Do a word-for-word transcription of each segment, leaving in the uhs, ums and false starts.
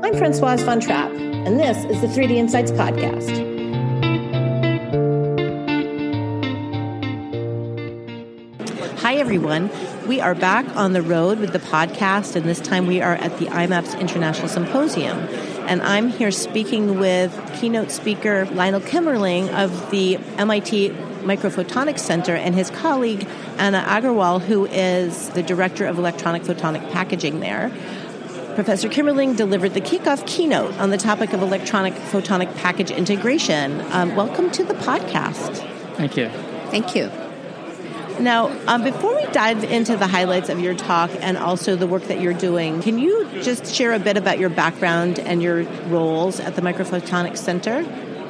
I'm Françoise Von Trapp, and this is the three D Insights Podcast. Hi, everyone. We are back on the road with the podcast, and this time we are at the I MAPS International Symposium. And I'm here speaking with keynote speaker Lionel Kimmerling of the M I T Microphotonics Center and his colleague Anna Agarwal, who is the Director of Electronic Photonic Packaging there. Professor Kimmerling delivered the kickoff keynote on the topic of electronic photonic package integration. Um, welcome to the podcast. Thank you. Thank you. Now, um, before we dive into the highlights of your talk and also the work that you're doing, can you just share a bit about your background and your roles at the Microphotonics Center?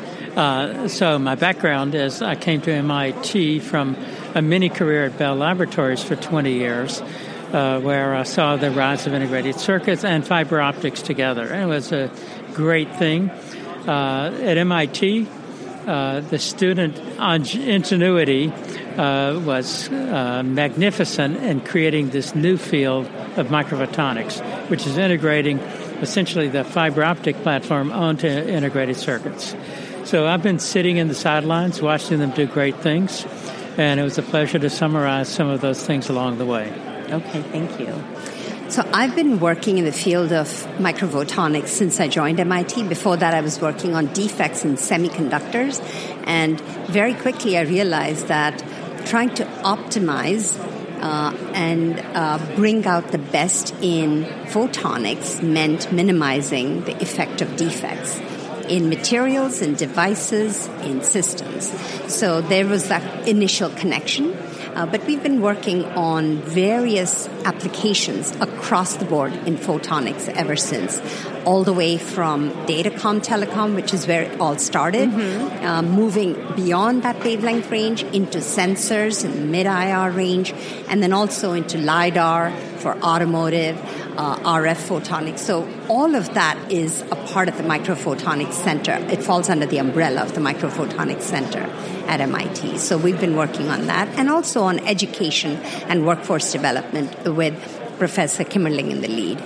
Uh, so my background is I came to M I T from a mini career at Bell Laboratories for twenty years, uh, where I saw the rise of integrated circuits and fiber optics together. And it was a great thing. Uh, at M I T, uh, the student ingenuity uh, was uh, magnificent in creating this new field of microphotonics, which is integrating essentially the fiber optic platform onto integrated circuits. So I've been sitting in the sidelines watching them do great things, and it was a pleasure to summarize some of those things along the way. Okay, thank you. So I've been working in the field of microphotonics since I joined M I T. Before that, I was working on defects in semiconductors, and very quickly I realized that trying to optimize uh, and uh, bring out the best in photonics meant minimizing the effect of defects in materials, in devices, in systems. So there was that initial connection. Uh, but we've been working on various applications across the board in photonics ever since, all the way from datacom telecom, which is where it all started, mm-hmm. uh, moving beyond that wavelength range into sensors in the mid-I R range, and then also into LiDAR for automotive, uh, R F photonics. So all of that is a part of the Microphotonics Center. It falls under the umbrella of the Microphotonics Center at M I T. So we've been working on that, and also on education and workforce development with Professor Kimmerling in the lead.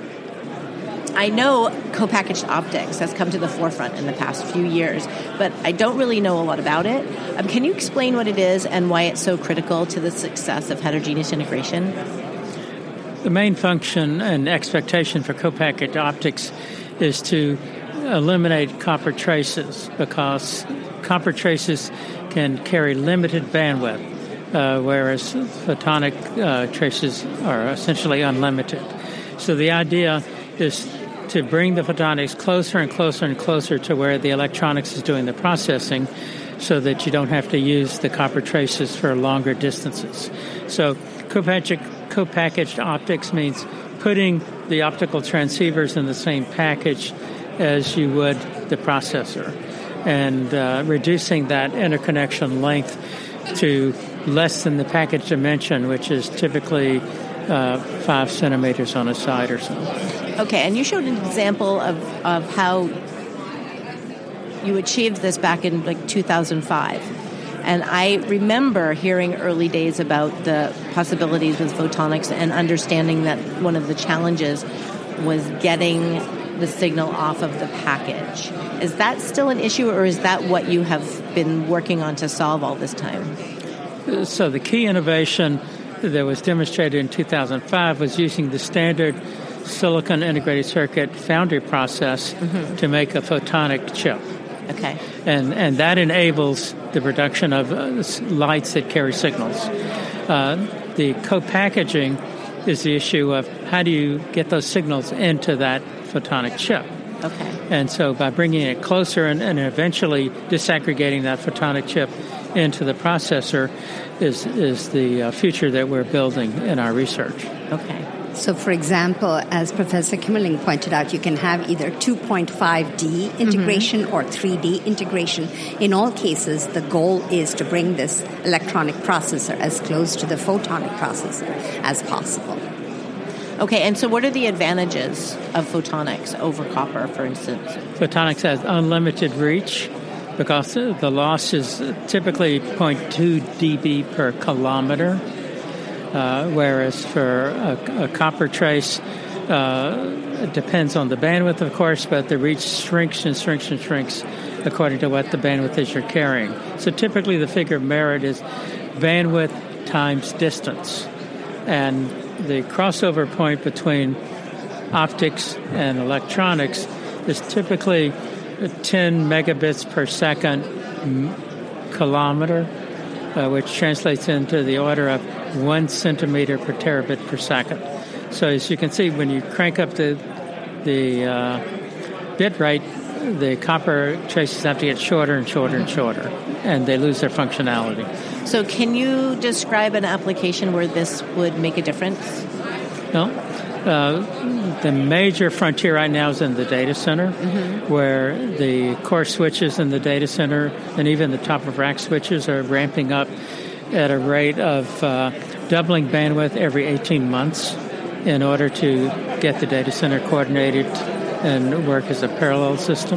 I know co-packaged optics has come to the forefront in the past few years, but I don't really know a lot about it. Um, can you explain what it is and why it's so critical to the success of heterogeneous integration? The main function and expectation for co-packaged optics is to eliminate copper traces, because copper traces can carry limited bandwidth, uh, whereas photonic uh, traces are essentially unlimited. So the idea is to bring the photonics closer and closer and closer to where the electronics is doing the processing, so that you don't have to use the copper traces for longer distances. So co-packaged, co-packaged optics means putting the optical transceivers in the same package as you would the processor, and uh, reducing that interconnection length to less than the package dimension, which is typically uh, five centimeters on a side or so. Okay, and you showed an example of, of how you achieved this back in like two thousand five. And I remember hearing early days about the possibilities with photonics and understanding that one of the challenges was getting the signal off of the package. Is that still an issue, or is that what you have been working on to solve all this time? So the key innovation that was demonstrated in two thousand five was using the standard silicon integrated circuit foundry process mm-hmm. to make a photonic chip. Okay. And and that enables the production of uh, lights that carry signals. Uh, the co-packaging is the issue of how do you get those signals into that photonic chip. Okay. And so by bringing it closer and, and eventually disaggregating that photonic chip into the processor is, is the uh, future that we're building in our research. Okay. So, for example, as Professor Kimmerling pointed out, you can have either two point five D integration mm-hmm. or three D integration. In all cases, the goal is to bring this electronic processor as close to the photonic processor as possible. Okay, and so what are the advantages of photonics over copper, for instance? Photonics has unlimited reach because the loss is typically zero point two decibels per kilometer. Uh, whereas for a, a copper trace, Uh, it depends on the bandwidth, of course, but the reach shrinks and shrinks and shrinks according to what the bandwidth is you're carrying. So typically the figure of merit is bandwidth times distance. And the crossover point between optics and electronics is typically ten megabits per second m- kilometer, uh, which translates into the order of one centimeter per terabit per second. So as you can see, when you crank up the the uh, bit rate, the copper traces have to get shorter and shorter and shorter, and they lose their functionality. So can you describe an application where this would make a difference? Well, uh, the major frontier right now is in the data center, mm-hmm. where the core switches in the data center and even the top-of-rack switches are ramping up at a rate of uh, doubling bandwidth every eighteen months in order to get the data center coordinated and work as a parallel system.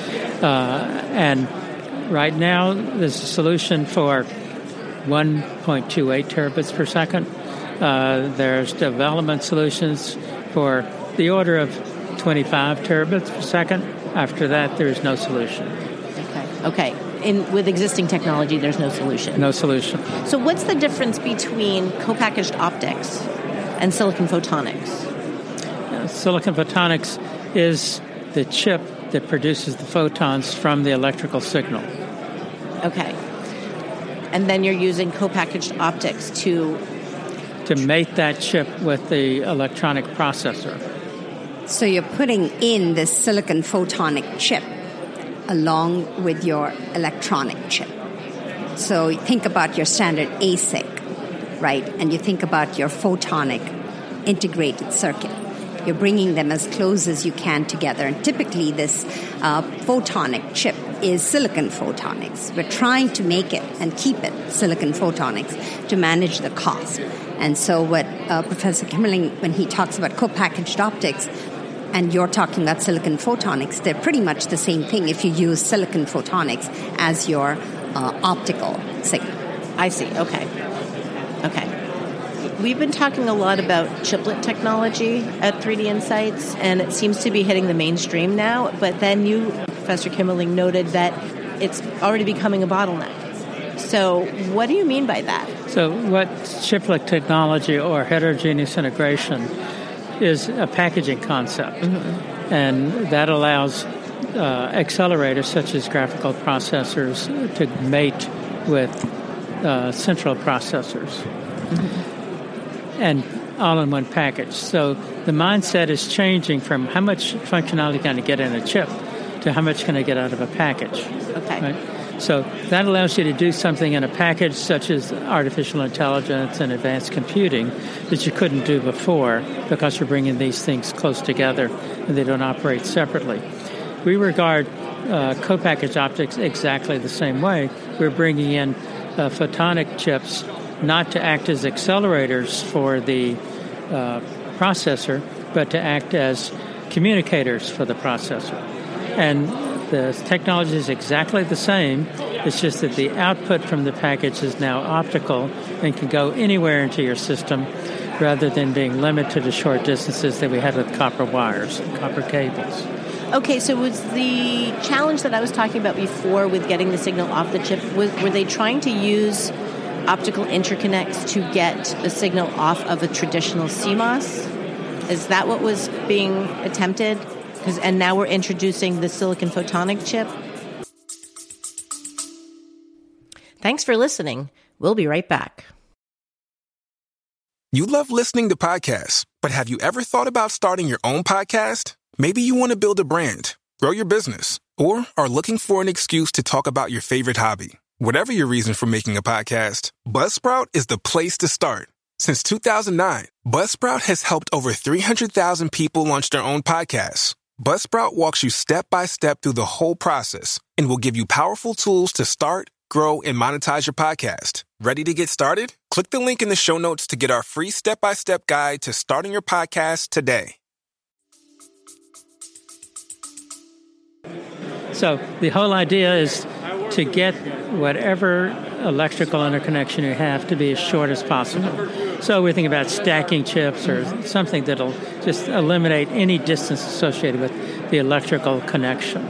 Uh, and right now, there's a solution for one point two eight terabits per second. Uh, there's development solutions for the order of twenty-five terabits per second. After that, there is no solution. Okay. Okay. In, with existing technology, there's no solution. No solution. So what's the difference between co-packaged optics and silicon photonics? Uh, silicon photonics is the chip that produces the photons from the electrical signal. Okay. And then you're using co-packaged optics to... To mate that chip with the electronic processor. So you're putting in this silicon photonic chip along with your electronic chip. So think about your standard A S I C, right? And you think about your photonic integrated circuit. You're bringing them as close as you can together. And typically this uh, photonic chip is silicon photonics. We're trying to make it and keep it silicon photonics to manage the cost. And so what uh, Professor Kimmerling, when he talks about co-packaged optics, and you're talking about silicon photonics, they're pretty much the same thing if you use silicon photonics as your uh, optical signal. I see. Okay. Okay. We've been talking a lot about chiplet technology at three D Insights, and it seems to be hitting the mainstream now. But then you, Professor Kimmerling, noted that it's already becoming a bottleneck. So what do you mean by that? So what chiplet technology or heterogeneous integration is a packaging concept. Mm-hmm. And that allows uh, accelerators such as graphical processors to mate with uh, central processors. Mm-hmm. And all in one package. So the mindset is changing from how much functionality can I get in a chip to how much can I get out of a package. Okay. Right? So that allows you to do something in a package such as artificial intelligence and advanced computing that you couldn't do before because you're bringing these things close together and they don't operate separately. We regard uh, co-packaged optics exactly the same way. We're bringing in uh, photonic chips not to act as accelerators for the uh, processor, but to act as communicators for the processor. And the technology is exactly the same. It's just that the output from the package is now optical and can go anywhere into your system rather than being limited to short distances that we had with copper wires and copper cables. Okay, so was the challenge that I was talking about before with getting the signal off the chip, was, were they trying to use optical interconnects to get the signal off of a traditional C MOS? Is that what was being attempted? And now we're introducing the silicon photonic chip. Thanks for listening. We'll be right back. You love listening to podcasts, but have you ever thought about starting your own podcast? Maybe you want to build a brand, grow your business, or are looking for an excuse to talk about your favorite hobby. Whatever your reason for making a podcast, Buzzsprout is the place to start. Since two thousand nine, Buzzsprout has helped over three hundred thousand people launch their own podcasts. Buzzsprout walks you step by step through the whole process and will give you powerful tools to start, grow, and monetize your podcast. Ready to get started? Click the link in the show notes to get our free step-by-step guide to starting your podcast today. So the whole idea is to get whatever electrical interconnection you have to be as short as possible. So we think about stacking chips or something that'll just eliminate any distance associated with the electrical connection.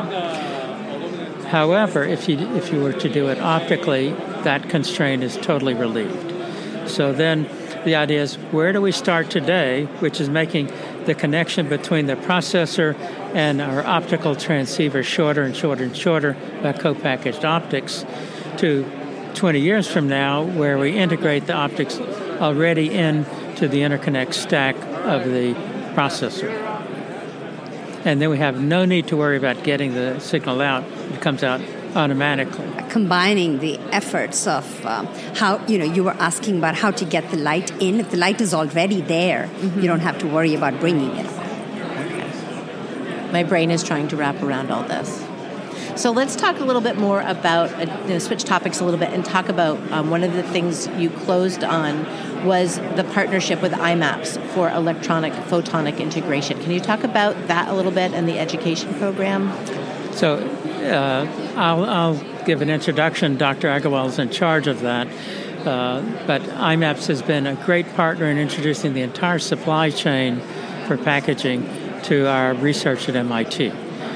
However, if you if you were to do it optically, that constraint is totally relieved. So then the idea is, where do we start today, which is making the connection between the processor and our optical transceiver shorter and shorter and shorter by co-packaged optics, to twenty years from now, where we integrate the optics already into the interconnect stack of the processor. And then we have no need to worry about getting the signal out. It comes out automatically. Combining the efforts of um, how, you know, you were asking about how to get the light in. If the light is already there, mm-hmm. you don't have to worry about bringing it. Okay. My brain is trying to wrap around all this. So let's talk a little bit more about, uh, you know, switch topics a little bit and talk about um, one of the things you closed on was the partnership with I MAPS for electronic photonic integration. Can you talk about that a little bit and the education program? So uh, I'll, I'll give an introduction. Doctor Agarwal is in charge of that. Uh, but I MAPS has been a great partner in introducing the entire supply chain for packaging to our research at M I T.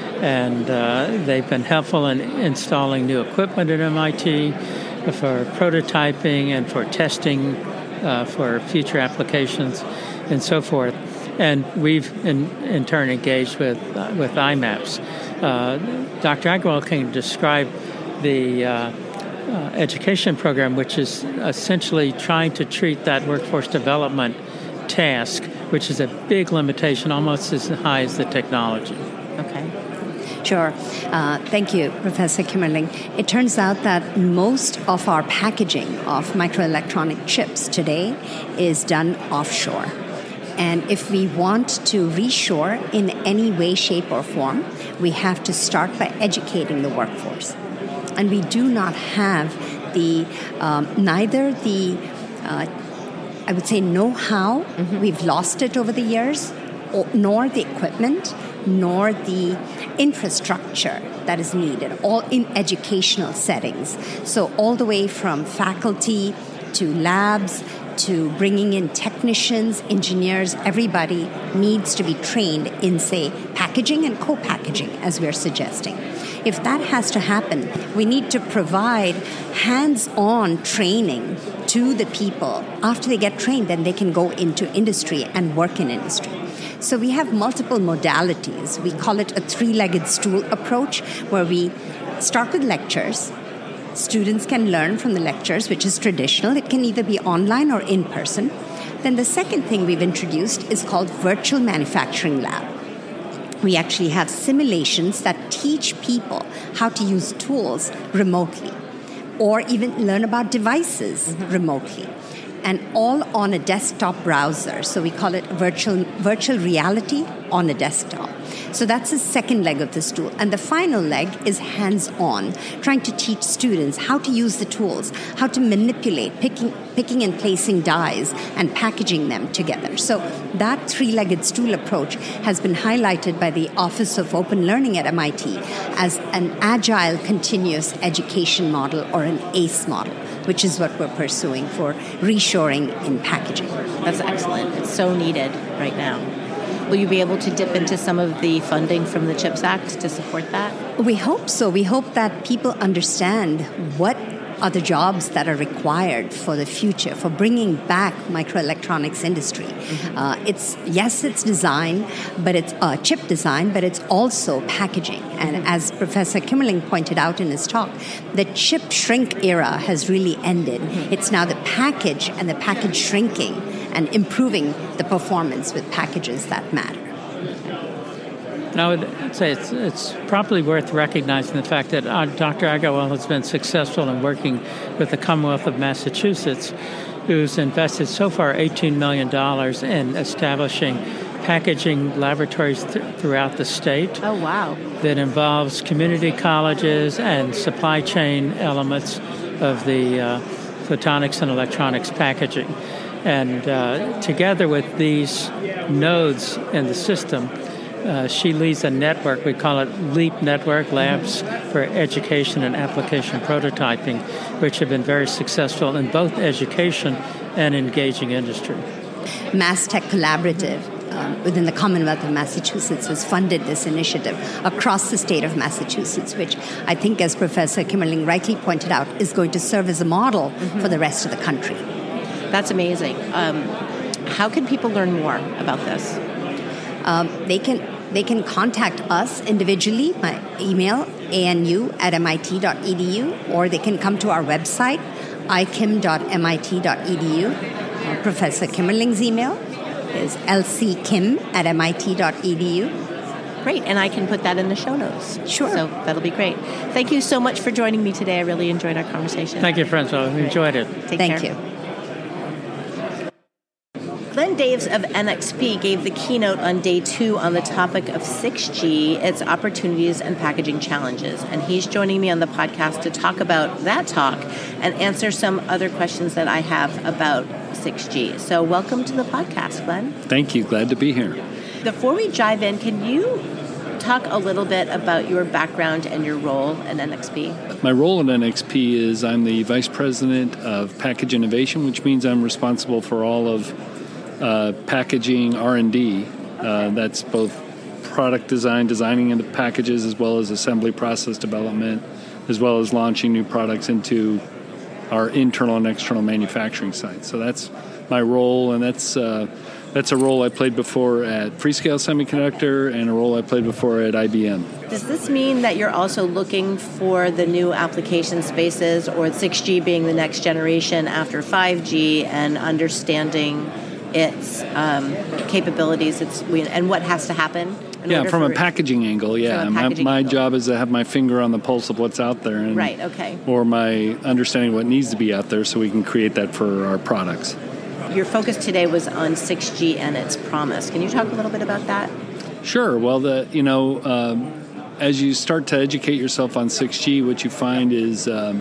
And uh, they've been helpful in installing new equipment at M I T for prototyping and for testing uh, for future applications and so forth. And we've, in, in turn, engaged with uh, with I MAPS. Uh, Doctor Agarwal can describe the uh, uh, education program, which is essentially trying to treat that workforce development task, which is a big limitation, almost as high as the technology. Okay. Sure. Uh, thank you, Professor Kimmerling. It turns out that most of our packaging of microelectronic chips today is done offshore. And if we want to reshore in any way, shape, or form, we have to start by educating the workforce. And we do not have the, um, neither the, uh, I would say, know-how, mm-hmm. we've lost it over the years, or, nor the equipment, nor the infrastructure that is needed, all in educational settings. So all the way from faculty to labs, to bringing in technicians, engineers, everybody needs to be trained in, say, packaging and co-packaging, as we're suggesting. If that has to happen, we need to provide hands-on training to the people. After they get trained, then they can go into industry and work in industry. So we have multiple modalities. We call it a three-legged stool approach, where we start with lectures. Students can learn from the lectures, which is traditional. It can either be online or in person. Then the second thing we've introduced is called Virtual Manufacturing Lab. We actually have simulations that teach people how to use tools remotely, or even learn about devices mm-hmm. remotely, and all on a desktop browser. So we call it virtual virtual reality on a desktop. So that's the second leg of the stool. And the final leg is hands-on, trying to teach students how to use the tools, how to manipulate, picking, picking and placing dies and packaging them together. So that three-legged stool approach has been highlighted by the Office of Open Learning at M I T as an agile continuous education model, or an ACE model, which is what we're pursuing for reshoring in packaging. That's excellent. It's so needed right now. Will you be able to dip into some of the funding from the CHIPS Act to support that? We hope so. We hope that people understand what are the jobs that are required for the future, for bringing back microelectronics industry. Mm-hmm. Uh, it's yes, it's design, but it's uh, chip design, but it's also packaging. And mm-hmm. as Professor Kimmerling pointed out in his talk, the chip shrink era has really ended. Mm-hmm. It's now the package and the package shrinking and improving the performance with packages that matter. And I would say it's, it's probably worth recognizing the fact that uh, Doctor Agarwal has been successful in working with the Commonwealth of Massachusetts, who's invested so far eighteen million dollars in establishing packaging laboratories th- throughout the state. Oh, wow. That involves community colleges and supply chain elements of the uh, photonics and electronics packaging. And uh, together with these nodes in the system, Uh, she leads a network, we call it LEAP Network, Labs for Education and Application Prototyping, which have been very successful in both education and engaging industry. MassTech Collaborative um, within the Commonwealth of Massachusetts has funded this initiative across the state of Massachusetts, which I think, as Professor Kimmerling rightly pointed out, is going to serve as a model mm-hmm. for the rest of the country. That's amazing. Um, how can people learn more about this? Um, they can they can contact us individually. My email, anu at mit dot e d u, or they can come to our website, i k i m dot m i t dot e d u. Uh, Professor Kimmerling's email is l c kim at m i t dot e d u. Great, and I can put that in the show notes. Sure. So that'll be great. Thank you so much for joining me today. I really enjoyed our conversation. Thank you, Francois. We enjoyed it. Take Thank care. you. Glenn Daves of N X P gave the keynote on day two on the topic of six G, its opportunities and packaging challenges. And he's joining me on the podcast to talk about that talk and answer some other questions that I have about six G. So welcome to the podcast, Glenn. Thank you. Glad to be here. Before we dive in, can you talk a little bit about your background and your role at N X P? My role at N X P is I'm the Vice President of Package Innovation, which means I'm responsible for all of uh, packaging R and D. Okay. Uh, that's both product design, designing into packages, as well as assembly process development, as well as launching new products into our internal and external manufacturing sites. So that's my role, and that's uh, that's a role I played before at Freescale Semiconductor and a role I played before at I B M. Does this mean that you're also looking for the new application spaces, or six G being the next generation after five G, and understanding its um, capabilities its, and what has to happen? Yeah, from a packaging angle, yeah. A packaging my my angle. job is to have my finger on the pulse of what's out there. And, right, okay. Or my understanding what needs to be out there so we can create that for our products. Your focus today was on six G and its promise. Can you talk a little bit about that? Sure. Well, the you know, um, as you start to educate yourself on six G, what you find is um,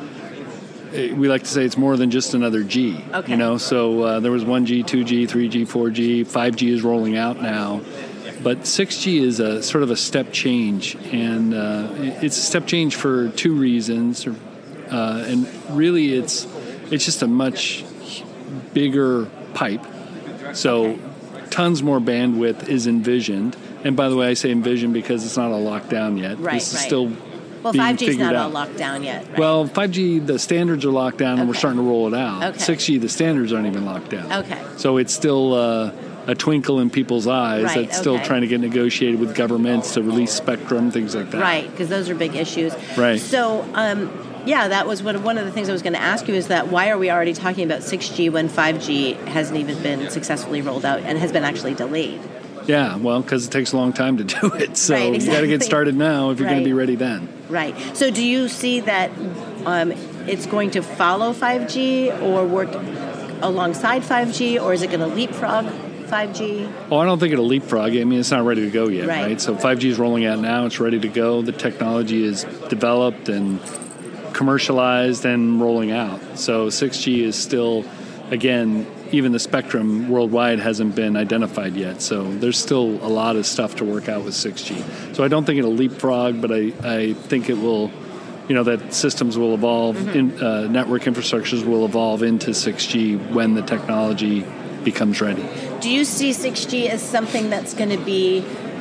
we like to say it's more than just another G. Okay. You know, so uh, there was one G, two G, three G, four G, five G is rolling out now. But six G is a sort of a step change, and uh, it's a step change for two reasons. Uh, and really, it's it's just a much bigger pipe. So okay. Tons more bandwidth is envisioned. And by the way, I say envisioned because it's not all locked down yet. Right, this is right. still well, being five G's figured not out. all locked down yet, right? Well, five G, the standards are locked down, and okay. we're starting to roll it out. Okay. six G, the standards aren't even locked down. Okay. So it's still uh, a twinkle in people's eyes. Right, That's still okay. trying to get negotiated with governments to release spectrum, things like that. Right, because those are big issues. Right. So, um, yeah, that was one, one of the things I was going to ask you is that why are we already talking about six G when five G hasn't even been successfully rolled out and has been actually delayed? Yeah, well, because it takes a long time to do it. So right, exactly. You got to get started now if you're right. going to be ready then. Right. So do you see that um, it's going to follow five G or work alongside five G, or is it going to leapfrog five G? Oh, I don't think it'll leapfrog. I mean, it's not ready to go yet, right? right? So five G is rolling out now. It's ready to go. The technology is developed and commercialized and rolling out. So six G is still, again, even the spectrum worldwide hasn't been identified yet. So there's still a lot of stuff to work out with six G. So I don't think it'll leapfrog, but I, I think it will, you know, that systems will evolve, mm-hmm. in, uh, network infrastructures will evolve into six G when the technology becomes ready. Do you see six G as something that's going to be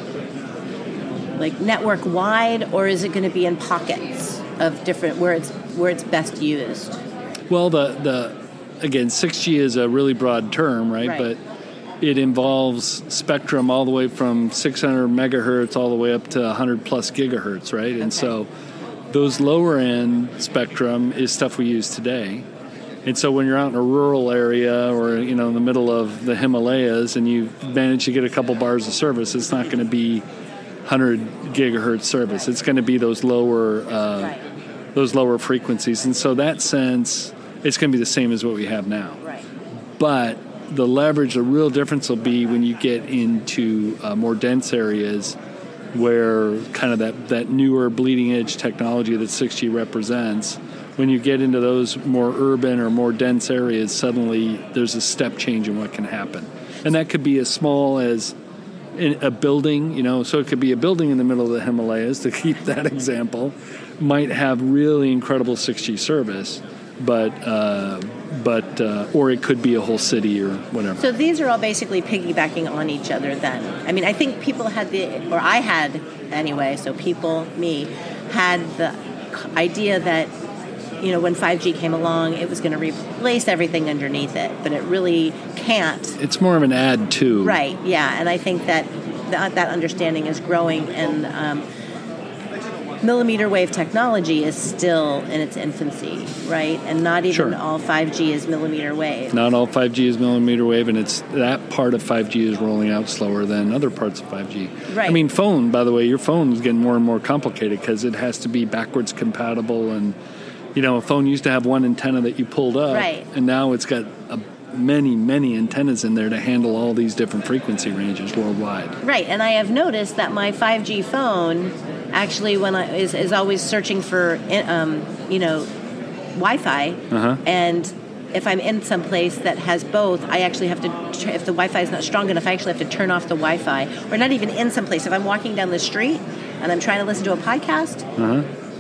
like network wide, or is it going to be in pockets of different where it's where it's best used? Well, the the again, six G is a really broad term, right? right? But it involves spectrum all the way from six hundred megahertz all the way up to one hundred plus gigahertz, right? Okay. And so those lower end spectrum is stuff we use today. And so when you're out in a rural area or, you know, in the middle of the Himalayas and you manage to get a couple bars of service, it's not going to be one hundred gigahertz service. It's going to be those lower uh, right. those lower frequencies. And so that sense, it's going to be the same as what we have now. Right. But the leverage, the real difference will be when you get into uh, more dense areas where kind of that, that newer bleeding edge technology that six G represents. When you get into those more urban or more dense areas, suddenly there's a step change in what can happen. And that could be as small as in a building, you know, so it could be a building in the middle of the Himalayas, to keep that example, might have really incredible six G service, but uh, but uh, or it could be a whole city or whatever. So these are all basically piggybacking on each other then. I mean, I think people had the, or I had anyway, so people, me, had the idea that, you know, when five G came along, it was going to replace everything underneath it, but it really can't. It's more of an add to. Right, yeah, and I think that that, that understanding is growing, and um, millimeter wave technology is still in its infancy, right? And not even Sure. all five G is millimeter wave. Not all five G is millimeter wave, and it's that part of five G is rolling out slower than other parts of five G. Right. I mean, phone, by the way, your phone is getting more and more complicated because it has to be backwards compatible, and you know, a phone used to have one antenna that you pulled up, Right. and now it's got a, many, many antennas in there to handle all these different frequency ranges worldwide. Right, and I have noticed that my five G phone actually when I, is, is always searching for, um, you know, Wi-Fi, Uh-huh. and if I'm in some place that has both, I actually have to, tr- if the Wi-Fi is not strong enough, I actually have to turn off the Wi-Fi, or not even in some place. If I'm walking down the street and I'm trying to listen to a podcast, Uh-huh.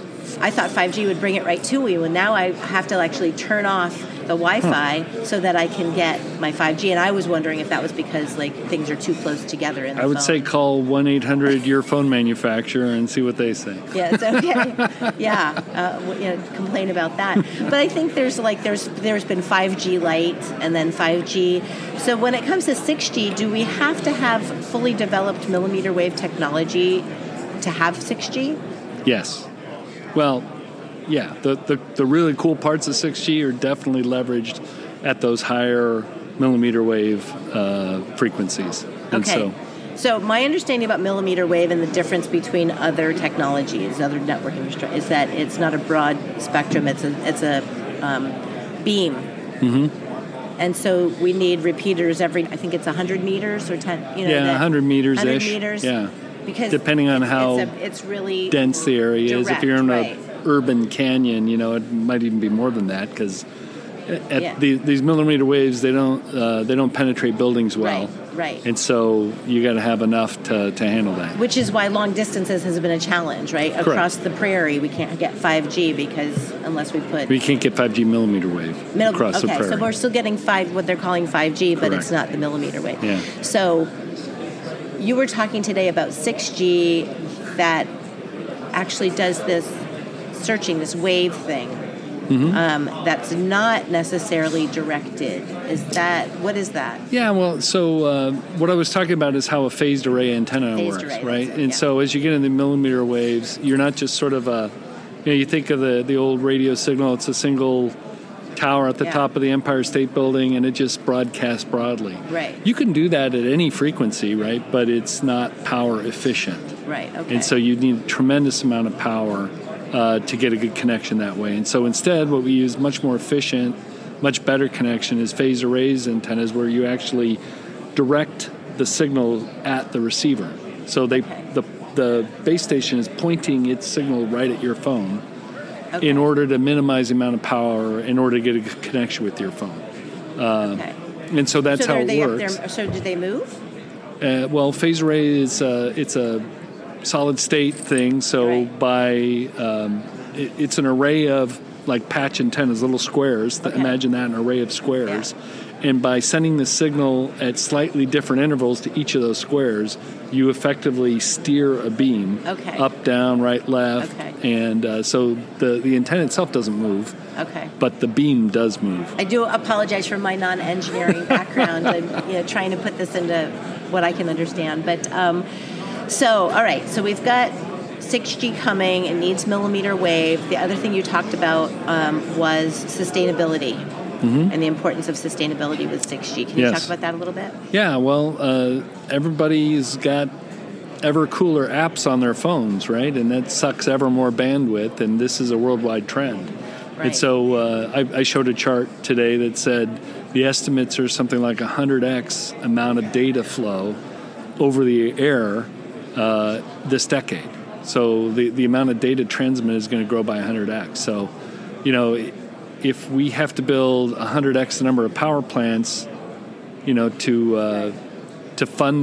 I thought five G would bring it right to you, and now I have to actually turn off the Wi-Fi huh. so that I can get my five G. And I was wondering if that was because like things are too close together in the I would phone. say call one eight hundred your phone manufacturer and see what they say. Yeah, it's okay. yeah, uh, you know, complain about that. But I think there's like there's there's been five G Lite and then five G. So when it comes to six G, do we have to have fully developed millimeter wave technology to have six G? Yes. Well, yeah, the, the, the really cool parts of six G are definitely leveraged at those higher millimeter wave uh, frequencies. And okay. so, so my understanding about millimeter wave and the difference between other technologies, other networking, is that it's not a broad spectrum. It's a it's a um, beam. Mm-hmm. And so we need repeaters every, I think it's one hundred meters or ten, you know. Yeah, that, one hundred meters-ish. one hundred meters. Yeah. Because depending on it's, how it's, a, it's really dense the area direct, is. If you're in right. an urban canyon, you know, it might even be more than that because at yeah. the, these millimeter waves, they don't uh, they don't penetrate buildings well. Right, right. And so you got to have enough to, to handle that. Which is why long distances has been a challenge, right? Correct. Across the prairie, we can't get five G because unless we put... We can't get five G millimeter wave Middle, across okay, the prairie. so we're still getting five, what they're calling five G, but Correct. it's not the millimeter wave. Yeah. So you were talking today about six G that actually does this searching, this wave thing. Mm-hmm. Um, that's not necessarily directed. Is that, what is that? Yeah, well, so uh, what I was talking about is how a phased array antenna phased works, array, right? it, and yeah. so as you get into millimeter waves, you're not just sort of a, you know, you think of the, the old radio signal, it's a single tower at the yeah. top of the Empire State Building, and it just broadcasts broadly. Right. You can do that at any frequency, right? But it's not power efficient. Right, okay. And so you need a tremendous amount of power uh, to get a good connection that way. And so instead, what we use much more efficient, much better connection is phased arrays antennas where you actually direct the signal at the receiver. So they okay. the the base station is pointing its signal right at your phone okay. in order to minimize the amount of power, in order to get a good connection with your phone. Uh, okay. And so that's so how it they works. Up there, so do they move? Uh, well, phased array is uh, it's a solid state thing. So right. by um, it, it's an array of like patch antennas, little squares. Okay. Imagine that, an array of squares. Yeah. And by sending the signal at slightly different intervals to each of those squares, you effectively steer a beam okay. up, down, right, left. Okay. And uh, so the, the antenna itself doesn't move, okay. but the beam does move. I do apologize for my non-engineering background and you know, trying to put this into what I can understand. But um, so, all right, so we've got six G coming. It needs millimeter wave. The other thing you talked about um, was sustainability. Mm-hmm. And the importance of sustainability with six G. Can you yes. talk about that a little bit? Yeah, well, uh, everybody's got ever cooler apps on their phones, right? And that sucks ever more bandwidth, and this is a worldwide trend. Right. And so uh, I, I showed a chart today that said the estimates are something like one hundred x amount of data flow over the air uh, this decade. So the, the amount of data transmitted is going to grow by one hundred x. So, you know, if we have to build one hundred x the number of power plants, you know, to uh, to fund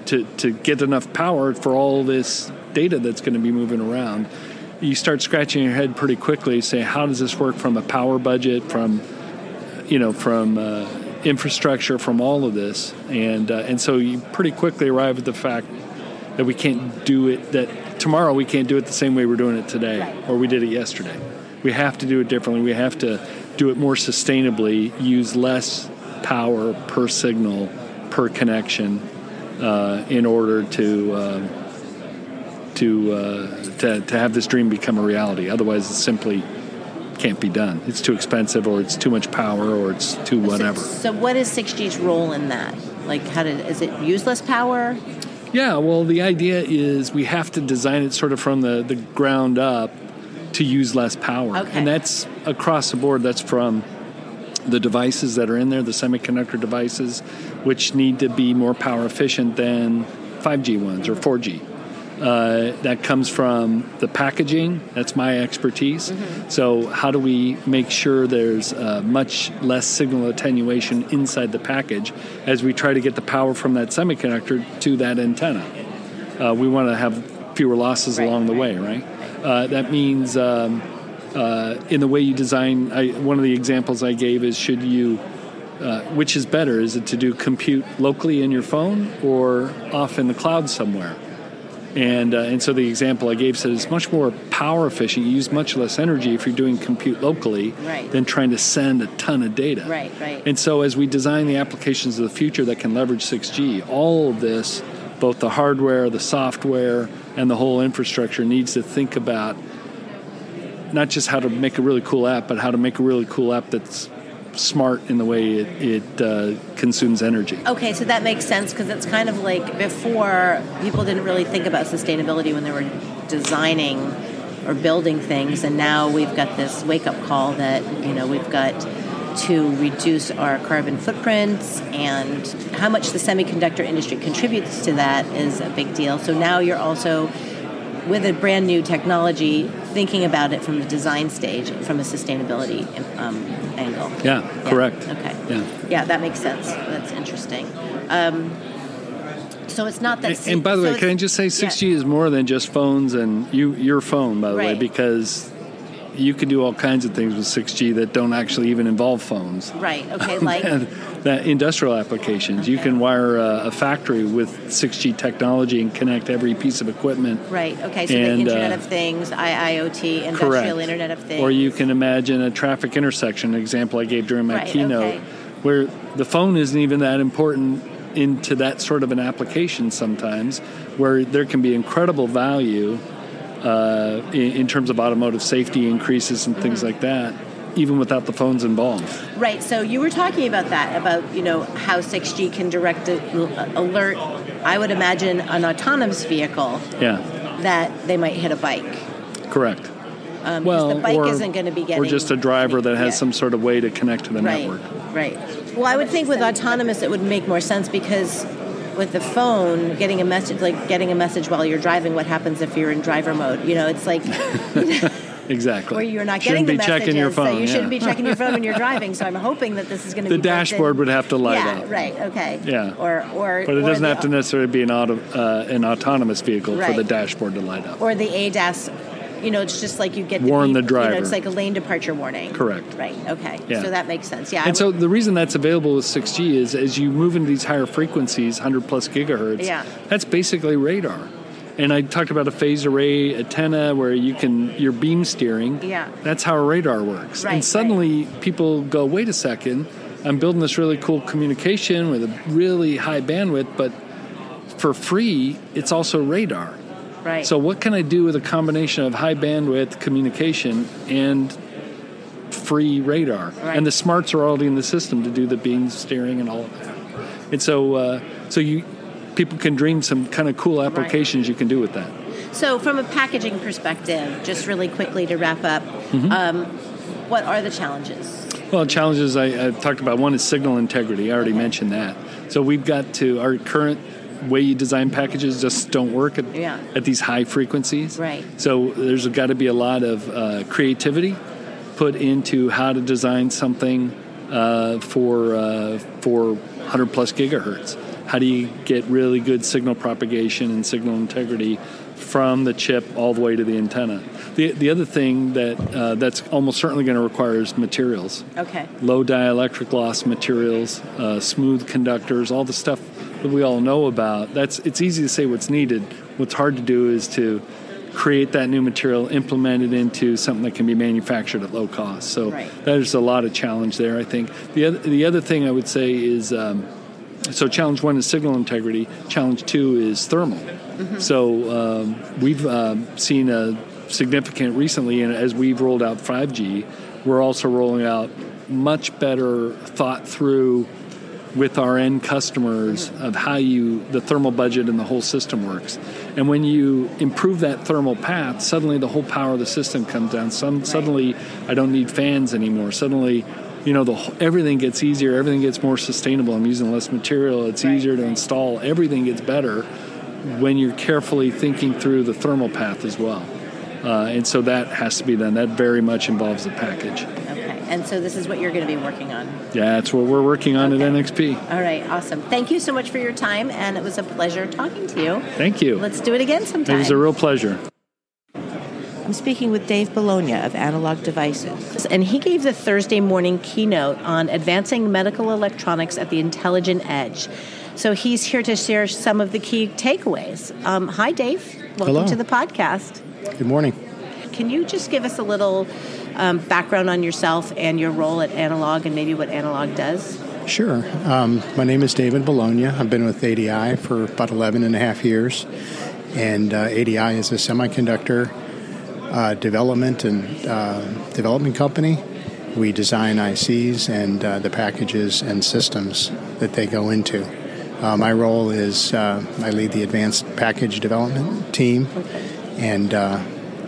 to, to get enough power for all this data that's going to be moving around, you start scratching your head pretty quickly, say, how does this work from a power budget, from, you know, from uh, infrastructure, from all of this? And, uh, and so you pretty quickly arrive at the fact that we can't do it, that tomorrow we can't do it the same way we're doing it today, right, or we did it yesterday. We have to do it differently. We have to do it more sustainably, use less power per signal, per connection, uh, in order to uh, to, uh, to to have this dream become a reality. Otherwise, it simply can't be done. It's too expensive, or it's too much power, or it's too whatever. So, so what is six G's role in that? Like, how did is it use less power? Yeah, well, the idea is we have to design it sort of from the, the ground up to use less power. Okay. And that's across the board. That's from the devices that are in there, the semiconductor devices, which need to be more power efficient than five G ones or four G. Uh, that comes from the packaging. That's my expertise. Mm-hmm. So how do we make sure there's uh, much less signal attenuation inside the package as we try to get the power from that semiconductor to that antenna? Uh, we want to have fewer losses right, along the right, way, right? Uh, that means um, uh, in the way you design, I, one of the examples I gave is should you, uh, which is better? Is it to do compute locally in your phone or off in the cloud somewhere? And uh, and so the example I gave said it's much more power efficient. You use much less energy if you're doing compute locally right, than trying to send a ton of data. Right, right. And so as we design the applications of the future that can leverage six G, all of this, both the hardware, the software, and the whole infrastructure needs to think about not just how to make a really cool app, but how to make a really cool app that's smart in the way it, it uh, consumes energy. Okay, so that makes sense because it's kind of like before people didn't really think about sustainability when they were designing or building things, and now we've got this wake-up call that, you know, we've got to reduce our carbon footprints, and how much the semiconductor industry contributes to that is a big deal. So now you're also, with a brand new technology, thinking about it from the design stage, from a sustainability um, angle. Yeah, yeah, correct. Okay. Yeah. Yeah, that makes sense. That's interesting. Um, so it's not that... And, and by the so way, can I just say six G yeah. is more than just phones and you your phone, by the right. way, because you can do all kinds of things with six G that don't actually even involve phones. Right, okay, like... that industrial applications. Okay. You can wire a, a factory with six G technology and connect every piece of equipment. Right, okay, so and, the Internet uh, of Things, I I O T, Industrial correct. Internet of Things. Or you can imagine a traffic intersection, an example I gave during my right, keynote, okay. where the phone isn't even that important into that sort of an application sometimes, where there can be incredible value uh, in, in terms of automotive safety increases and things mm-hmm. like that, even without the phones involved. Right, so you were talking about that, about, you know, how six G can direct a, alert, I would imagine, an autonomous vehicle yeah. that they might hit a bike. Correct. Um, well, the bike or, isn't going to be getting... Or just a driver that has yeah. some sort of way to connect to the right, network. Right, well, I would think with autonomous it would make more sense because with the phone, getting a message, like getting a message while you're driving, what happens if you're in driver mode? You know, it's like... You know, exactly. Or you're not shouldn't getting the be messages, checking your phone, so you yeah. shouldn't be checking your phone when you're driving. So I'm hoping that this is going to the be... The dashboard would have to light yeah, up. right, okay. Yeah. Or, or, but it doesn't the, have to necessarily be an auto, uh, an autonomous vehicle right. for the dashboard to light up. Or the A D A S, you know, it's just like you get... Warn the, the driver. You know, it's like a lane departure warning. Correct. Right, okay. Yeah. So that makes sense, yeah. And so the reason that's available with six G is as you move into these higher frequencies, one hundred plus gigahertz, yeah. that's basically radar. And I talked about a phased array antenna where you can, your beam steering, yeah. that's how radar works. Right, and suddenly right. people go, wait a second, I'm building this really cool communication with a really high bandwidth, but for free, it's also radar. Right. So what can I do with a combination of high bandwidth communication and free radar? Right. And the smarts are already in the system to do the beam steering and all of that. And so, uh, so you... people can dream some kind of cool applications right. you can do with that. So from a packaging perspective, just really quickly to wrap up, mm-hmm. um, what are the challenges? Well, challenges I, I talked about, one is signal integrity. I already okay. mentioned that. So we've got to, our current way you design packages just don't work at, yeah. at these high frequencies. Right. So there's got to be a lot of uh, creativity put into how to design something uh, for uh, for one hundred plus gigahertz. how do you get really good signal propagation and signal integrity from the chip all the way to the antenna. The the other thing that uh, that's almost certainly going to require is materials. Okay. Low dielectric loss materials, uh, smooth conductors, all the stuff that we all know about. That's it's easy to say what's needed. What's hard to do is to create that new material, implement it into something that can be manufactured at low cost. So right. there's a lot of challenge there, I think. The other, the other thing I would say is, um, so challenge one is signal integrity. Challenge two is thermal. Mm-hmm. So um, we've um, seen a significant recently, and as we've rolled out five G, we're also rolling out much better thought through with our end customers of how you the thermal budget and the whole system works. And when you improve that thermal path, suddenly the whole power of the system comes down. Some right. Suddenly I don't need fans anymore. Suddenly, you know, the everything gets easier, everything gets more sustainable. I'm using less material, it's right. easier to install. Everything gets better when you're carefully thinking through the thermal path as well. Uh, and so that has to be done. That very much involves the package. Okay. And so this is what you're going to be working on. Yeah, that's what we're working on okay. at N X P. All right. Awesome. Thank you so much for your time, and it was a pleasure talking to you. Thank you. Let's do it again sometime. It was a real pleasure. I'm speaking with Dave Bologna of Analog Devices, and he gave the Thursday morning keynote on advancing medical electronics at the intelligent edge. So he's here to share some of the key takeaways. Um, hi, Dave. Welcome Hello. to the podcast. Good morning. Can you just give us a little um, background on yourself and your role at Analog and maybe what Analog does? Sure. Um, my name is David Bologna. I've been with A D I for about eleven and a half years. And uh, A D I is a semiconductor uh, development and uh, development company. We design I Cs and uh, the packages and systems that they go into. Uh, my role is uh, I lead the advanced package development team, okay. and uh,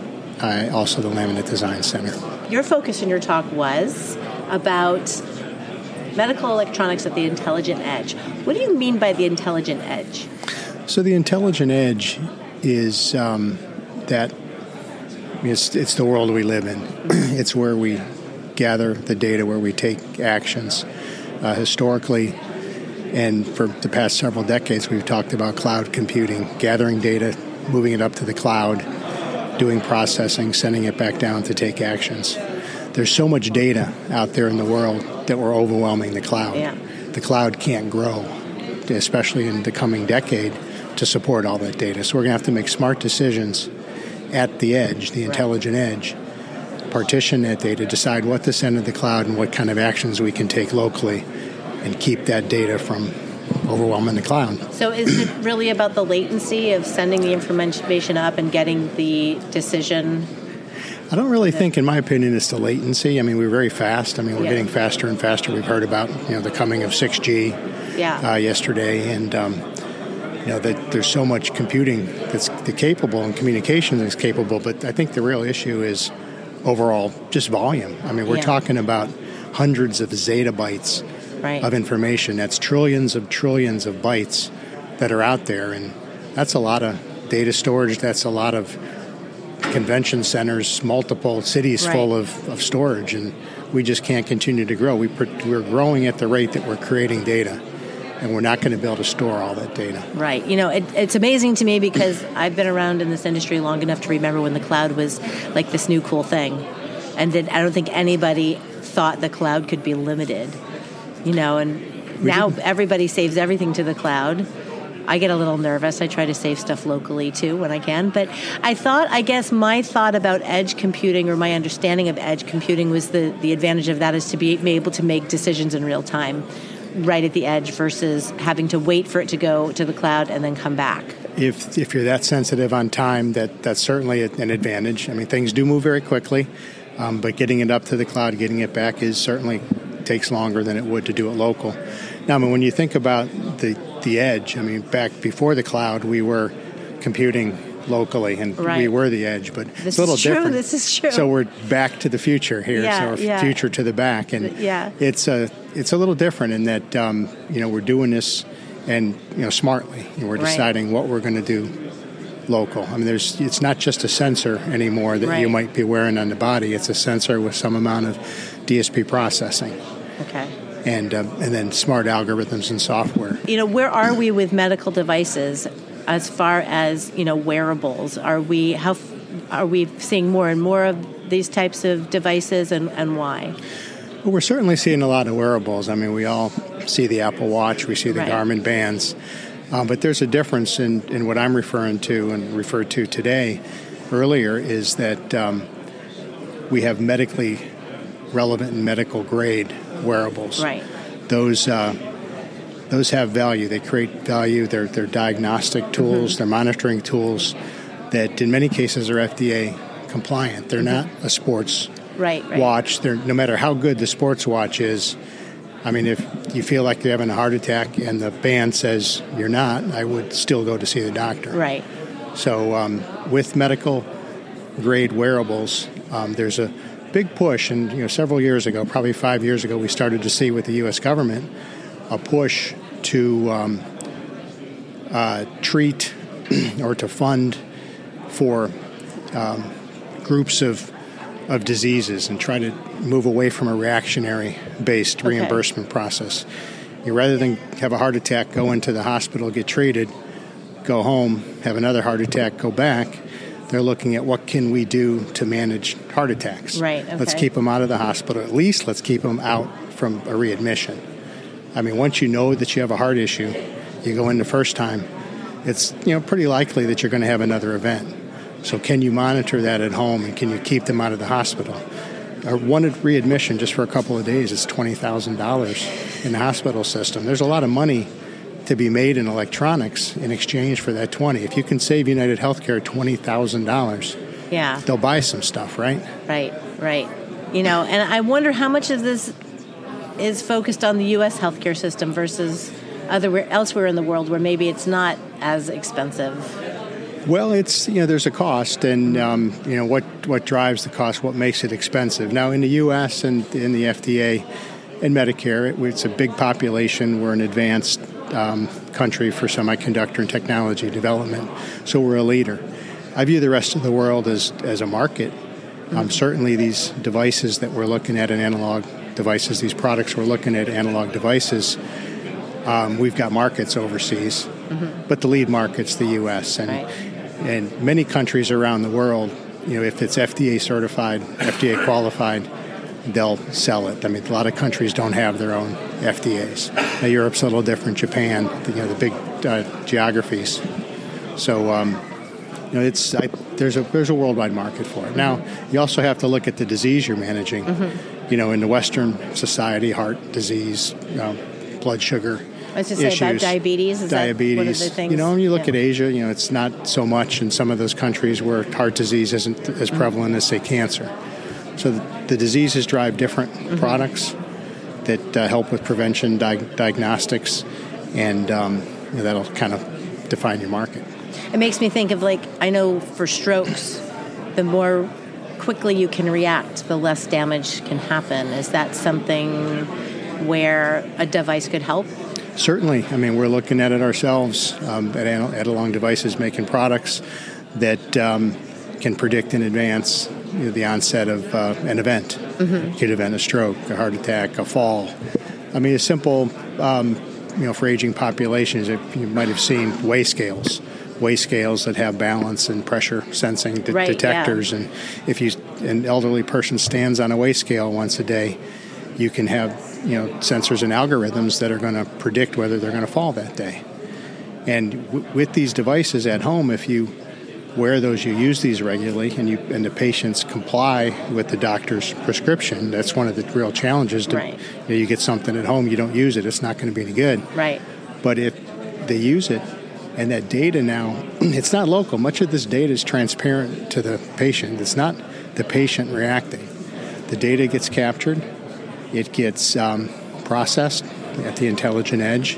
I also the Laminate Design Center. Your focus in your talk was about medical electronics at the intelligent edge. What do you mean by the intelligent edge? So the intelligent edge is um, that it's, it's the world we live in. It's where we gather the data, where we take actions. Uh, historically, and for the past several decades, we've talked about cloud computing, gathering data, moving it up to the cloud, doing processing, sending it back down to take actions. There's so much data out there in the world that we're overwhelming the cloud. Yeah. The cloud can't grow, especially in the coming decade, to support all that data. So we're going to have to make smart decisions at the edge, the intelligent right. edge, partition that data, decide what to send to the cloud and what kind of actions we can take locally and keep that data from overwhelming the cloud. So is it really about the latency of sending the information up and getting the decision? I don't really think, in my opinion, it's the latency. I mean, we're very fast. I mean, we're yeah. getting faster and faster. We've heard about, you know, the coming of six G yeah. uh, yesterday, and um, you know that there's so much computing that's capable and communication that's capable. But I think the real issue is overall just volume. I mean, we're yeah. talking about hundreds of zettabytes right. of information. That's trillions of trillions of bytes that are out there, and that's a lot of data storage. That's a lot of convention centers, multiple cities right. full of, of storage, and we just can't continue to grow. We, we're growing at the rate that we're creating data, and we're not going to be able to store all that data. Right. You know, it, it's amazing to me because I've been around in this industry long enough to remember when the cloud was like this new cool thing, and that I don't think anybody thought the cloud could be limited. You know, and we now didn't. Everybody saves everything to the cloud. I get a little nervous. I try to save stuff locally, too, when I can. But I thought, I guess my thought about edge computing, or my understanding of edge computing, was the, the advantage of that is to be able to make decisions in real time, right at the edge, versus having to wait for it to go to the cloud and then come back. If if you're that sensitive on time, that that's certainly an advantage. I mean, things do move very quickly, um, but getting it up to the cloud, getting it back is certainly takes longer than it would to do it local. Now, I mean, when you think about the the edge, I mean, back before the cloud, we were computing locally, and right. we were the edge, but this it's a little is true. different. This is true. So we're back to the future here, yeah, so yeah. future to the back, and yeah. it's a it's a little different in that um, you know we're doing this and you know smartly. You know, we're deciding right. what we're going to do local. I mean, there's it's not just a sensor anymore that right. you might be wearing on the body. It's a sensor with some amount of D S P processing. Okay. and uh, and then smart algorithms and software. You know, where are we with medical devices as far as, you know, wearables? Are we how are we seeing more and more of these types of devices, and, and why? Well, we're certainly seeing a lot of wearables. I mean, we all see the Apple Watch, we see the right. Garmin bands, uh, but there's a difference in, in what I'm referring to and referred to today earlier is that um, we have medically relevant and medical grade wearables. Right. Those uh, those have value. They create value. They're, they're diagnostic tools. Mm-hmm. They're monitoring tools that in many cases are F D A compliant. They're mm-hmm. not a sports right, right. watch. They're, no matter how good the sports watch is, I mean, if you feel like you're having a heart attack and the band says you're not, I would still go to see the doctor. Right. So um, with medical grade wearables, um, there's a big push, and you know, several years ago, probably five years ago, we started to see with the U S government a push to um, uh, treat or to fund for um, groups of of diseases and try to move away from a reactionary-based okay. reimbursement process. You rather than have a heart attack, go into the hospital, get treated, go home, have another heart attack, go back. They're looking at what can we do to manage heart attacks. Right. Okay. Let's keep them out of the hospital. At least let's keep them out from a readmission. I mean, once you know that you have a heart issue, you go in the first time, it's you know pretty likely that you're going to have another event. So can you monitor that at home, and can you keep them out of the hospital? Or one readmission just for a couple of days is twenty thousand dollars in the hospital system. There's a lot of money to be made in electronics in exchange for that twenty. If you can save United Healthcare twenty thousand dollars, yeah, they'll buy some stuff, right? Right, right. You know, and I wonder how much of this is focused on the U S healthcare system versus other elsewhere in the world where maybe it's not as expensive. Well, it's, you know, there's a cost, and, um, you know, what, what drives the cost, what makes it expensive. Now, in the U S and in the F D A and Medicare, it, it's a big population. We're an advanced um, country for semiconductor and technology development, so we're a leader. I view the rest of the world as, as a market. Um, certainly these devices that we're looking at in analog devices, these products we're looking at analog devices, um, we've got markets overseas, mm-hmm. but the lead market's the U S, and right. And many countries around the world, you know, if it's F D A certified, F D A qualified, they'll sell it. I mean, a lot of countries don't have their own F D As. Now, Europe's a little different. Japan, you know, the big uh, geographies. So, um, you know, it's I, there's a there's a worldwide market for it. Now, you also have to look at the disease you're managing. Mm-hmm. You know, in the Western society, heart disease, you know, blood sugar. I was just saying about diabetes. Is diabetes. That one of the things? You know, when you look yeah. at Asia, you know, it's not so much in some of those countries where heart disease isn't as prevalent mm-hmm. as, say, cancer. So the, the diseases drive different mm-hmm. products that uh, help with prevention, di- diagnostics, and um, you know, that'll kind of define your market. It makes me think of, like, I know for strokes, the more quickly you can react, the less damage can happen. Is that something where a device could help? Certainly. I mean, we're looking at it ourselves um, at Edelong Devices, making products that um, can predict in advance you know, the onset of uh, an event. Mm-hmm. It could event a stroke, a heart attack, a fall. I mean, a simple, um, you know, for aging populations, you might have seen weigh scales, weigh scales that have balance and pressure sensing de- right, detectors. Yeah. And if you an elderly person stands on a weigh scale once a day, you can have you know, sensors and algorithms that are going to predict whether they're going to fall that day. And w- with these devices at home, if you wear those, you use these regularly, and you and the patients comply with the doctor's prescription, that's one of the real challenges. To, right. you know, you get something at home, you don't use it, it's not going to be any good. Right. But if they use it, and that data now, it's not local. Much of this data is transparent to the patient. It's not the patient reacting. The data gets captured. It gets um, processed at the intelligent edge,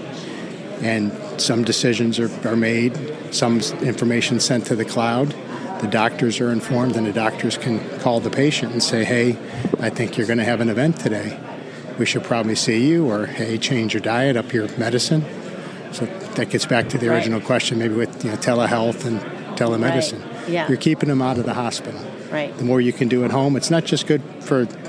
and some decisions are, are made, some information sent to the cloud. The doctors are informed, and the doctors can call the patient and say, hey, I think you're going to have an event today. We should probably see you, or, hey, change your diet, up your medicine. So that gets back to the right. original question, maybe with you know, telehealth and telemedicine. Right. Yeah. You're keeping them out of the hospital. Right. The more you can do at home, it's not just good for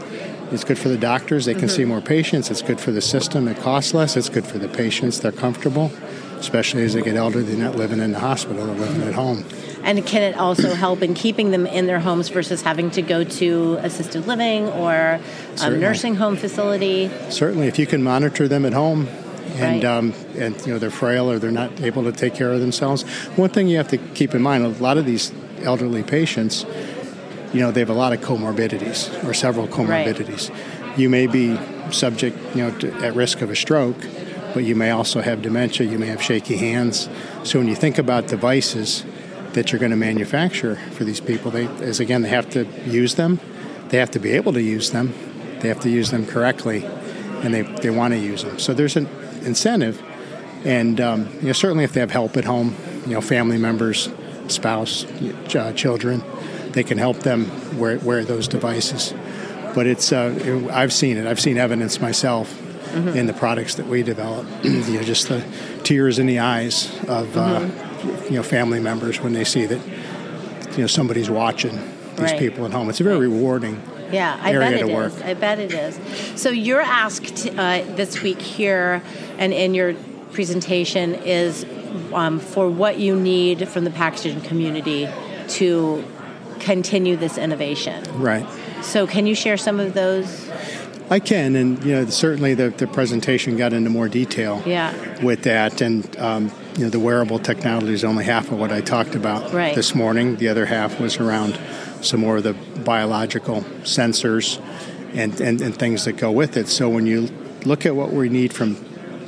It's good for the doctors. They can mm-hmm. see more patients. It's good for the system. It costs less. It's good for the patients. They're comfortable, especially as they get older. They're not living in the hospital. They're living at home. And can it also help in keeping them in their homes versus having to go to assisted living or a nursing home facility? Certainly. If you can monitor them at home and, right. um, and you know, they're frail or they're not able to take care of themselves. One thing you have to keep in mind, a lot of these elderly patients, you know, they have a lot of comorbidities or several comorbidities. Right. You may be subject, you know, to, at risk of a stroke, but you may also have dementia. You may have shaky hands. So when you think about devices that you're going to manufacture for these people, they, as again, they have to use them. They have to be able to use them. They have to use them correctly, and they, they want to use them. So there's an incentive, and um, you know, certainly if they have help at home, you know, family members, spouse, uh, children, they can help them wear, wear those devices. But it's uh, it, I've seen it. I've seen evidence myself mm-hmm. in the products that we develop. You know, just the tears in the eyes of mm-hmm. uh, you know family members when they see that you know somebody's watching these right. people at home. It's a very rewarding yeah, I area bet it to work. Is. I bet it is. So you're asked uh, this week here, and in your presentation is um, for what you need from the packaging community to continue this innovation. Right. So can you share some of those? I can, and you know certainly the, the presentation got into more detail yeah. with that, and um, you know the wearable technology is only half of what I talked about right. this morning. The other half was around some more of the biological sensors and, and, and things that go with it. So when you look at what we need from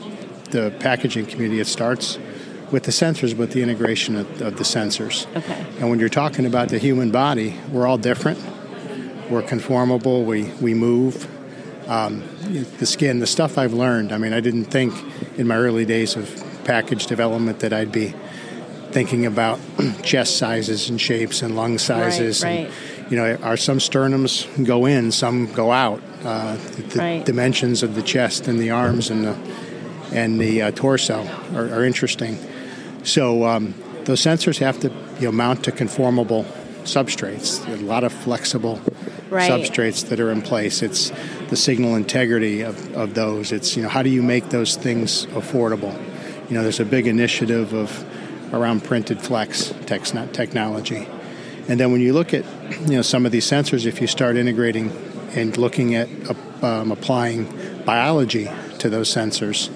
the packaging community, it starts with the sensors, but the integration of, of the sensors. Okay. And when you're talking about the human body, we're all different. We're conformable. We we move. Um, the skin, the stuff I've learned. I mean, I didn't think in my early days of package development that I'd be thinking about chest sizes and shapes and lung sizes. Right, and, right. you know, are some sternums go in, some go out. Uh, the the right. dimensions of the chest and the arms and the and the uh, torso are, are interesting. So um, those sensors have to you know mount to conformable substrates. There's a lot of flexible right. substrates that are in place. It's the signal integrity of, of those. It's you know how do you make those things affordable? You know, there's a big initiative of around printed flex tex- technology, and then when you look at you know some of these sensors, if you start integrating and looking at uh, um, applying biology to those sensors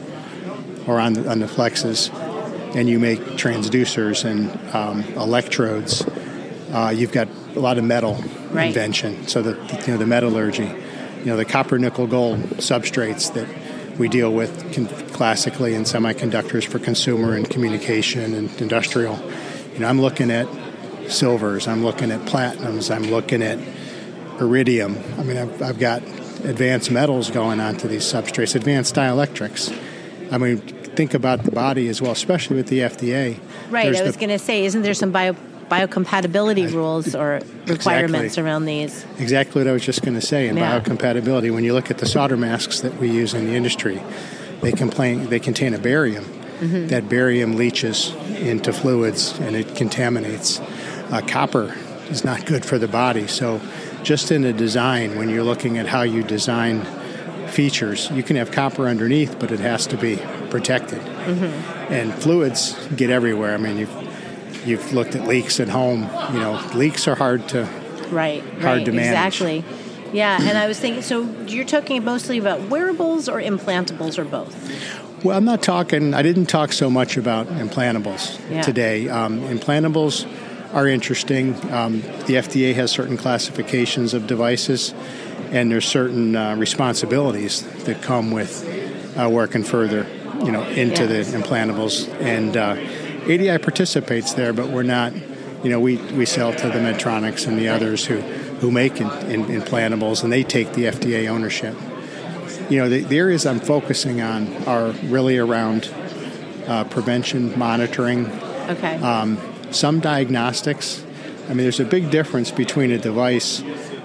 or on the, on the flexes, and you make transducers and um, electrodes. Uh, you've got a lot of metal right. invention. So the you know the metallurgy, you know the copper, nickel, gold substrates that we deal with con- classically in semiconductors for consumer and communication and industrial. You know, I'm looking at silvers. I'm looking at platinums. I'm looking at iridium. I mean, I've, I've got advanced metals going onto these substrates, advanced dielectrics. I mean, think about the body as well, especially with the F D A. Right. There's I was the, going to say, isn't there some bio biocompatibility rules or requirements exactly. around these? Exactly what I was just going to say. In yeah. biocompatibility, when you look at the solder masks that we use in the industry, they complain they contain a barium. Mm-hmm. That barium leaches into fluids and it contaminates. Uh, copper is not good for the body. So just in the design, when you're looking at how you design features, you can have copper underneath, but it has to be protected. Mm-hmm. And fluids get everywhere. I mean, you've You've looked at leaks at home. You know, leaks are hard to right, hard right, to manage. Exactly. Yeah, and I was thinking. So you're talking mostly about wearables or implantables or both? Well, I'm not talking. I didn't talk so much about implantables yeah. today. Um, implantables are interesting. Um, the F D A has certain classifications of devices, and there's certain uh, responsibilities that come with uh, working further, you know, into yeah. the implantables and. Uh, A D I participates there, but we're not, you know, we, we sell to the Medtronics and the others who, who make in, in, implantables, and they take the F D A ownership. You know, the, the areas I'm focusing on are really around uh, prevention, monitoring, okay. um, some diagnostics. I mean, there's a big difference between a device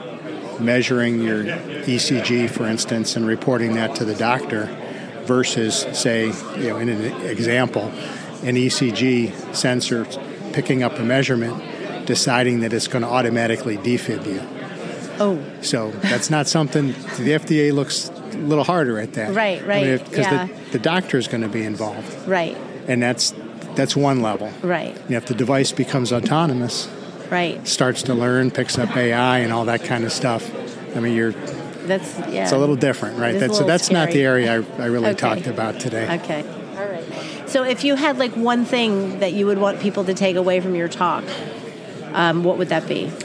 measuring your E C G, for instance, and reporting that to the doctor versus, say, you know, in an example, an E C G sensor picking up a measurement, deciding that it's going to automatically defib you. Oh. So that's not something, the F D A looks a little harder at that. Right, right. Because yeah. the, the doctor is going to be involved. Right. And that's that's one level. Right. And if the device becomes autonomous, right, starts to learn, picks up A I and all that kind of stuff, I mean, you're that's yeah. It's a little different, right? That's, so that's scary. not the area I, I really okay. talked about today. Okay. All right. So if you had like one thing that you would want people to take away from your talk, um, what would that be?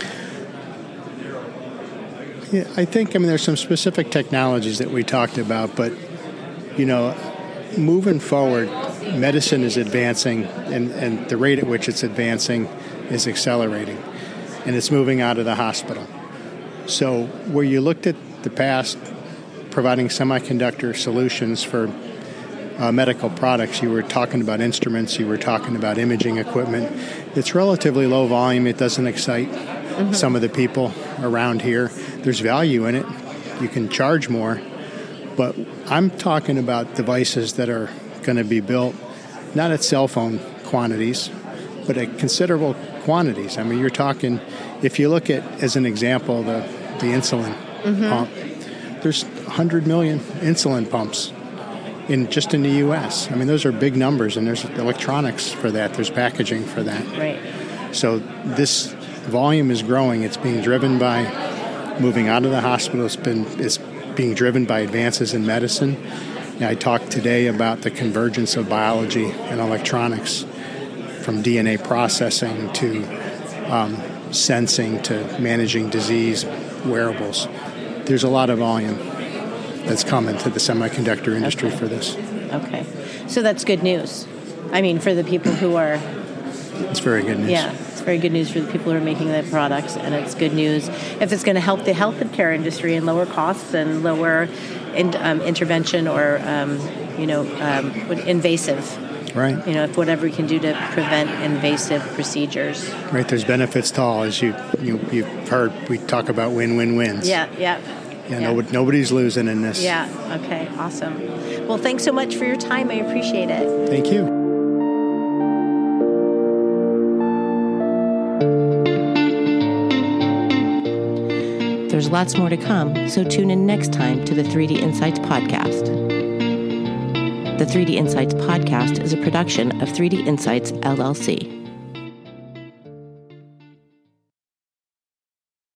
Yeah, I think, I mean, there's some specific technologies that we talked about, but, you know, moving forward, medicine is advancing, and, and the rate at which it's advancing is accelerating, and it's moving out of the hospital. So where you looked at the past providing semiconductor solutions for uh, medical products, you were talking about instruments, you were talking about imaging equipment. It's relatively low volume. It doesn't excite mm-hmm. some of the people around here. There's value in it. You can charge more. But I'm talking about devices that are going to be built not at cell phone quantities, but at considerable quantities. I mean, you're talking, if you look at, as an example, the, the insulin mm-hmm. pump, there's one hundred million insulin pumps in just in the U S. I mean, those are big numbers, and there's electronics for that. There's packaging for that. Right. So this volume is growing. It's being driven by moving out of the hospital. It's been it's being driven by advances in medicine. And I talked today about the convergence of biology and electronics, from D N A processing to um, sensing to managing disease, wearables. There's a lot of volume that's coming to the semiconductor industry okay. for this. Okay. So that's good news. I mean, for the people who are... It's very good news. Yeah, it's very good news for the people who are making the products, and it's good news if it's going to help the health care industry and lower costs and lower in, um, intervention or, um, you know, um, invasive. Right. You know, if whatever we can do to prevent invasive procedures. Right. There's benefits to all, as you, you you've heard. We talk about win-win-wins. Yeah. Yeah. Yeah. yeah. Nobody, nobody's losing in this. Yeah. Okay. Awesome. Well, thanks so much for your time. I appreciate it. Thank you. There's lots more to come, so tune in next time to the three D Insights podcast. The three D Insights podcast is a production of three D Insights, L L C.